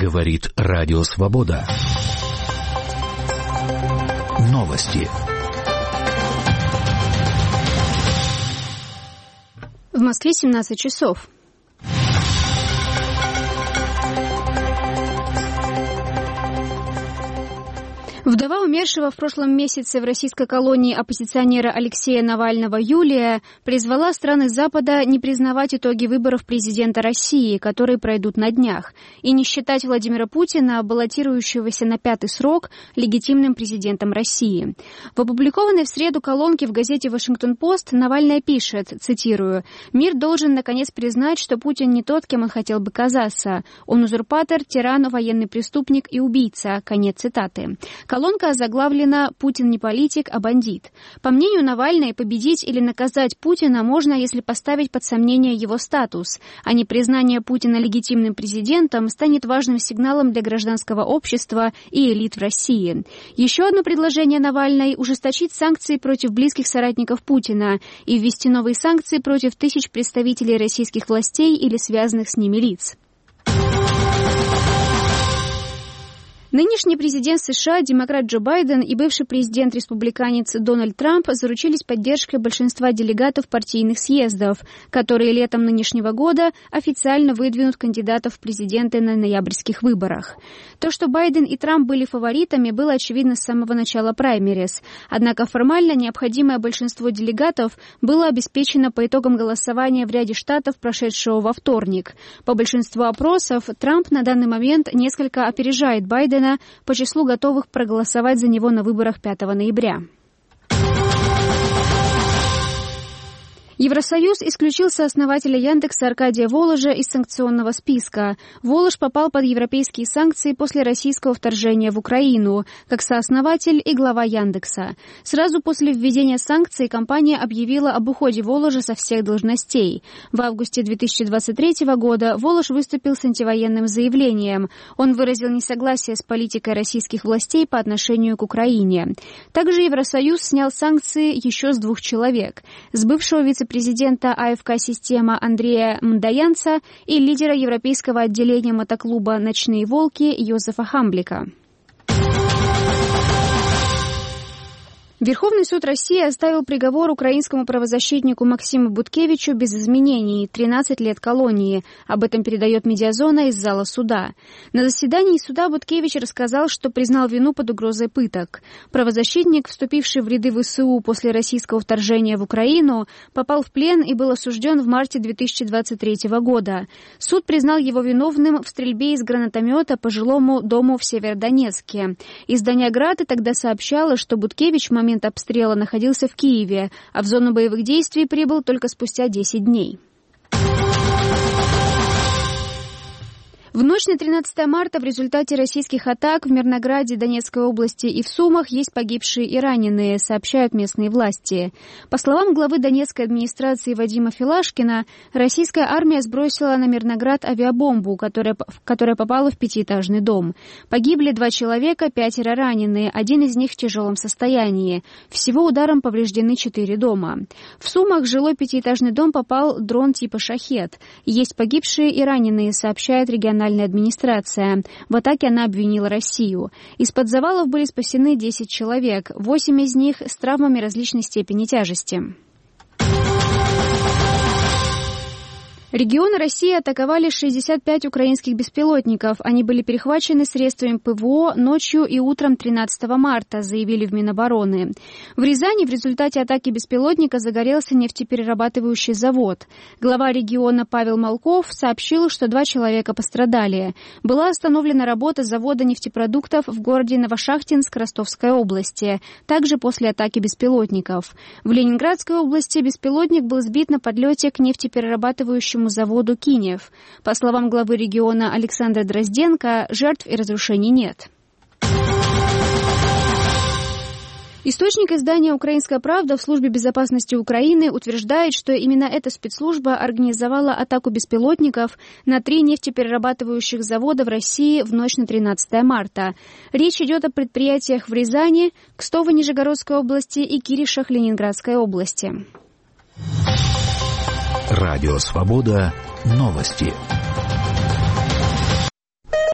Говорит Радио Свобода. Новости. В Москве 17 часов. Вдова умершего в прошлом месяце в российской колонии оппозиционера Алексея Навального Юлия призвала страны Запада не признавать итоги выборов президента России, которые пройдут на днях, и не считать Владимира Путина, баллотирующегося на 5-й срок, легитимным президентом России. В опубликованной в среду колонке в газете «Вашингтон-Пост» Навальная пишет, цитирую, «Мир должен наконец признать, что Путин не тот, кем он хотел бы казаться. Он узурпатор, тиран, военный преступник и убийца». Конец цитаты. Колонка озаглавлена «Путин не политик, а бандит». По мнению Навальной, победить или наказать Путина можно, если поставить под сомнение его статус, а непризнание Путина легитимным президентом станет важным сигналом для гражданского общества и элит в России. Еще одно предложение Навальной – ужесточить санкции против близких соратников Путина и ввести новые санкции против тысяч представителей российских властей или связанных с ними лиц. Нынешний президент США, демократ Джо Байден, и бывший президент-республиканец Дональд Трамп заручились поддержкой большинства делегатов партийных съездов, которые летом нынешнего года официально выдвинут кандидатов в президенты на ноябрьских выборах. То, что Байден и Трамп были фаворитами, было очевидно с самого начала праймериз. Однако формально необходимое большинство делегатов было обеспечено по итогам голосования в ряде штатов, прошедшего во вторник. По большинству опросов Трамп на данный момент несколько опережает Байдена по числу готовых проголосовать за него на выборах 5 ноября. Евросоюз исключил сооснователя Яндекса Аркадия Воложа из санкционного списка. Волож попал под европейские санкции после российского вторжения в Украину, как сооснователь и глава Яндекса. Сразу после введения санкций компания объявила об уходе Воложа со всех должностей. В августе 2023 года Волож выступил с антивоенным заявлением. Он выразил несогласие с политикой российских властей по отношению к Украине. Также Евросоюз снял санкции еще с 2 человек. С бывшего вице-президента АФК-система Андрея Мдаянца и лидера европейского отделения мотоклуба «Ночные волки» Йозефа Хамблика. Верховный суд России оставил приговор украинскому правозащитнику Максиму Буткевичу без изменений – 13 лет колонии. Об этом передает «Медиазона» из зала суда. На заседании суда Буткевич рассказал, что признал вину под угрозой пыток. Правозащитник, вступивший в ряды ВСУ после российского вторжения в Украину, попал в плен и был осужден в марте 2023 года. Суд признал его виновным в стрельбе из гранатомета по жилому дому в Северодонецке. Издание «Град» тогда сообщало, что Буткевич в момент обстрела находился в Киеве, а в зону боевых действий прибыл только спустя 10 дней. В ночь на 13 марта в результате российских атак в Мирнограде, Донецкой области и в Сумах есть погибшие и раненые, сообщают местные власти. По словам главы Донецкой администрации Вадима Филашкина, российская армия сбросила на Мирноград авиабомбу, которая попала в 5-этажный дом. Погибли 2 человека, 5 ранены, 1 из них в тяжелом состоянии. Всего ударом повреждены 4 дома. В Сумах в жилой 5-этажный дом попал дрон типа «Шахед». Есть погибшие и раненые, сообщает региональная администрация. В атаке она обвинила Россию. Из-под завалов были спасены 10 человек, 8 из них с травмами различной степени тяжести. Регионы России атаковали 65 украинских беспилотников. Они были перехвачены средствами ПВО ночью и утром 13 марта, заявили в Минобороны. В Рязани в результате атаки беспилотника загорелся нефтеперерабатывающий завод. Глава региона Павел Малков сообщил, что 2 человека пострадали. Была остановлена работа завода нефтепродуктов в городе Новошахтинск Ростовской области, также после атаки беспилотников. В Ленинградской области беспилотник был сбит на подлете к нефтеперерабатывающему заводу «Кинев». По словам главы региона Александра Дрозденко, жертв и разрушений нет. Источник издания «Украинская правда» в службе безопасности Украины утверждает, что именно эта спецслужба организовала атаку беспилотников на 3 нефтеперерабатывающих завода в России в ночь на 13 марта. Речь идет о предприятиях в Рязани, Кстово-Нижегородской области и Киришах Ленинградской области. Радио «Свобода». Новости.